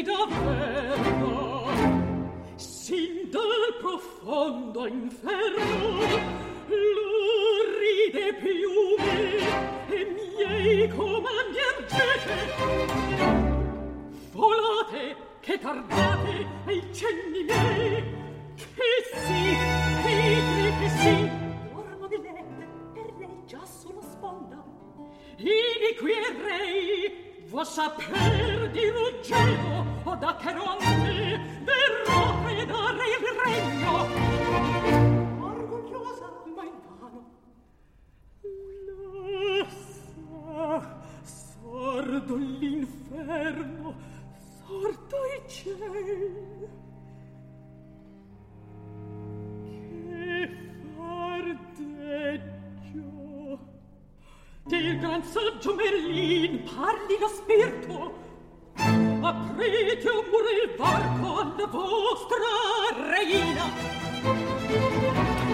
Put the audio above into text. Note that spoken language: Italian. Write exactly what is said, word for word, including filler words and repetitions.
sei davvero sin dal profondo inferno luride piume e miei comandi ergete volate che tardate ai cenni miei che sì che che sì dormo di letto per lei già sulla sponda ivi qui errei vuoi saper di l'uggeto o da che ronde verrò predare il regno orgogliosa ma invano lassa sordo l'inferno sordo il cielo che fardeggio del gran saggio Merlin parli lo spirito aprite o muore il varco alla vostra reina